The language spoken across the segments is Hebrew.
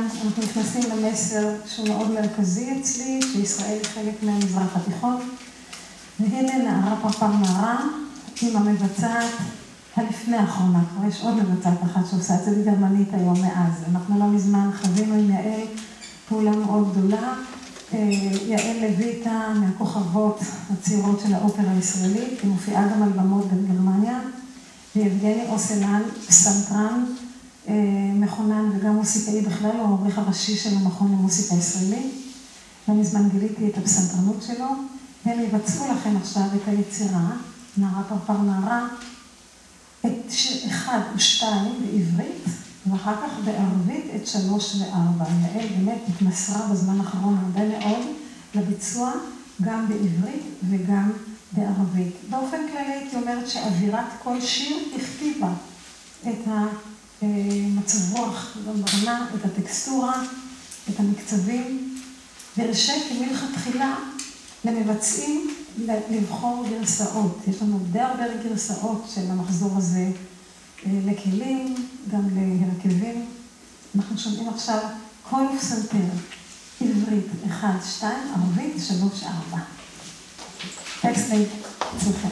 אנחנו נכנסים למסר שהוא מאוד מרכזי אצלי, שישראל היא חלק מהמזרח התיכון. והנה נערה פרפר נערה, עם המבצעת הלפני האחרונה. כבר יש עוד מבצעת אחת שעושה את זה בגרמנית היום מאז. אנחנו לא מזמן חווינו עם יעל פעולה מאוד גדולה. יעל לויטה מהכוכבות הצעירות של האופרה הישראלית, היא מופיעה גם על במות בגרמניה. ויבגני אוסלן, פסנתרן, מכונן וגם מוסיקאי בכלל, הוא העורך הראשי של המכון למוסיקה ישראלית. לא מזמן גיליתי את הפסנתרנות שלו. הם יבצעו לכם עכשיו את היצירה, נערה פרפר נערה, את שיר 1 ו-2 בעברית, ואחר כך בערבית את 3 ו-4. יעל באמת התמסרה בזמן האחרון הרבה מאוד לביצוע, גם בעברית וגם בערבית. באופן כללי הייתי אומרת שאווירת כל שיר הכתיבה את המצב רוח, במרנה, את הטקסטורה, את המקצבים, והרשיתי מלכתחילה למבצעים לבחור גרסאות. יש לנו די הרבה גרסאות של המחזור הזה לכלים, גם להרכבים. אנחנו שומעים עכשיו כל פסנתר, עברית 1, 2, ערבית 3, 4. טקסט אצלכם.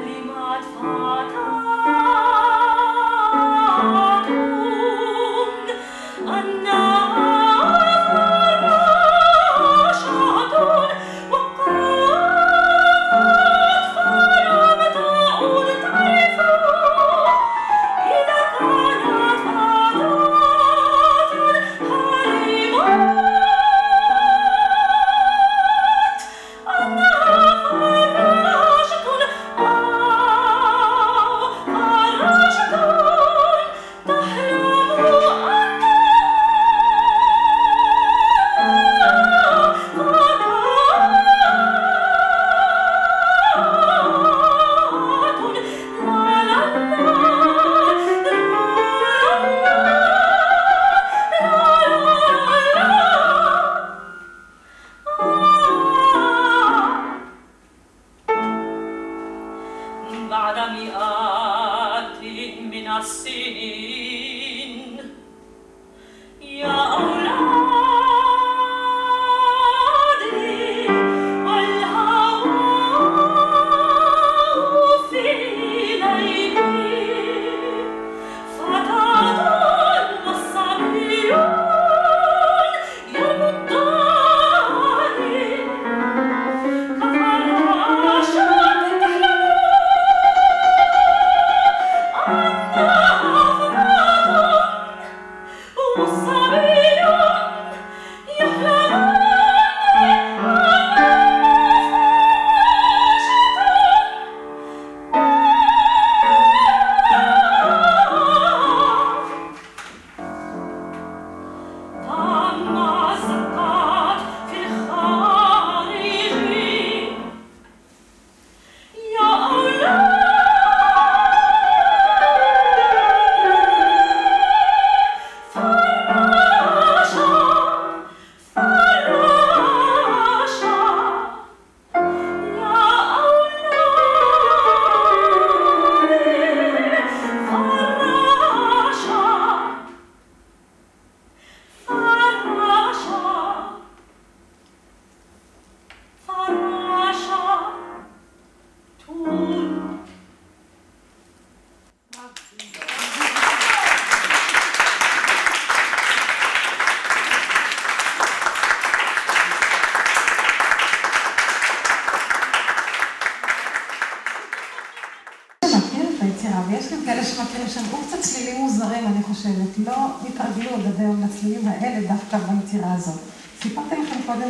ויש גם כאלה שמכירים שהם קצת צלילים מוזרים, אני חושבת. לא התרגלו עד היום לצלילים האלה דווקא ביצירה הזאת. סיפרתי לכם קודם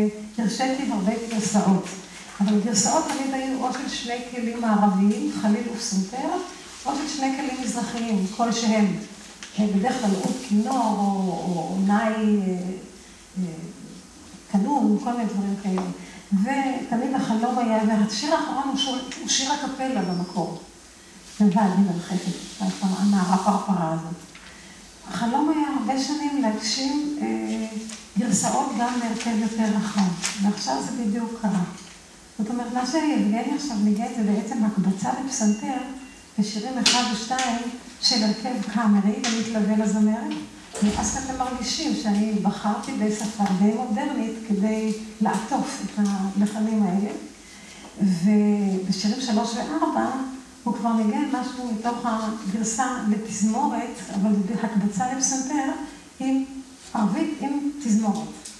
שהרשיתי הרבה גרסאות, אבל גרסאות תמיד היו או של שני כלים מערביים, חליל ופסנתר, או של שני כלים מזרחיים, כלשהם. בדרך כלל עוד כינור או נאי קנון, כל מיני דברים כאלה. ותמיד החלום היה, והשיר האחרון הוא שיר הקפלה במקור. ובעדי מרחפת, הנערה פרפרה הזאת. החלום היה הרבה שנים להגשים גרסאות גם להרכב יותר רחב, ועכשיו זה בדיוק קרה. זאת אומרת, מה שיבגני עכשיו ניגן זה בעצם הקבצה בפסנתר, בשירים 1 ו-2 של הרכב קאמרי ומתלווה לזמרת. ואז אתם מרגישים שאני בחרתי בשפה די מודרנית כדי לעטוף את הלחנים האלה. ובשירים 3 ו-4 הוא כבר ניגן משהו מתוך הגרסה לתזמורת, אבל בהקבצה לפסנתר עם ערבית עם תזמורת.